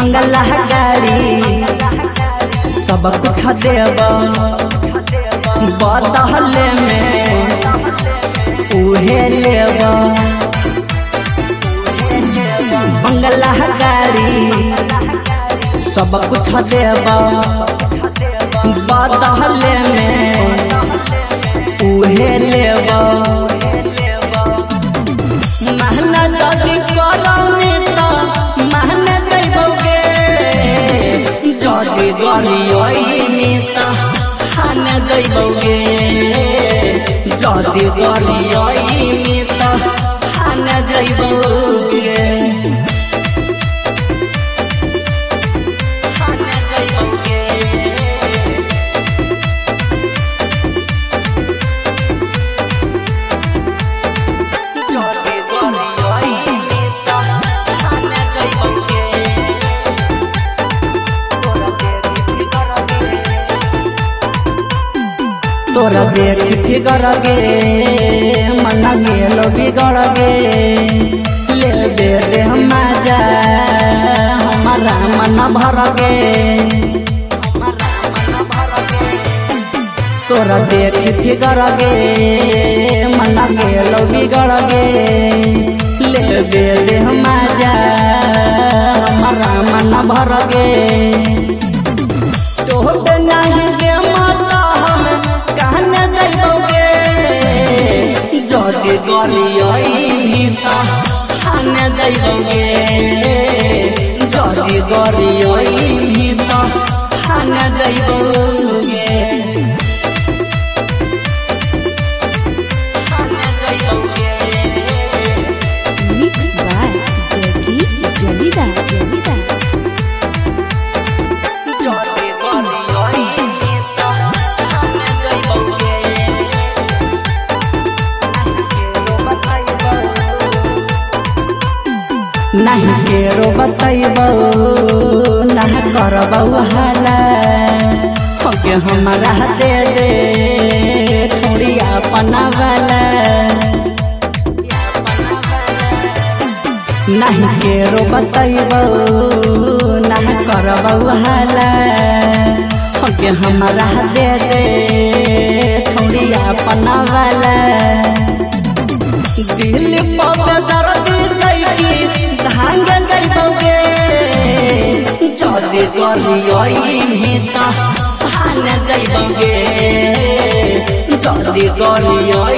बंगला गाड़ी सब कुछ देब बदले में उहे लेब बंगला गाड़ी सब कुछ देब बदले में उहे लेब महना जल्दी करमी तो महना जइबोगे जल्दी गरियोइनी तो खाना जइबोगे जल्दी गरियोइनी तो खाना जइबोगे खाना जइबोगे तोरा देख फिगर गे मन गेलो बिगड़ गे ले दे रे मजा हमारा मन भर गे तोरा देख फिगर गे मन गेलो बिगड़ गे ले दे रे मजा हमारा मन भर गे तोहब नहीं गे माता हम कहने जइबोगे जल्दी गरियोइनी तो खाने जइबोगे जल्दी गरियोइनी तो खाने जइबोगे खाने जइबोगे मिक्स बाय जगी जलीदा जलीदा जल्दी गरियोइनी तो खाने जइबोगे नहीं केरो बतैबो ना करबो हाला होके हमारा दे दे छोड़ी अपना वाला नहीं केरो बतैबो ना करबो हाला होके हमारा दे दे छोड़ी अपना वाला दिल पर दर्द सैकी धांग जइबोगे जल्दी गरियोइनी तो खाने जइबोगे जल्दी गरियोइनी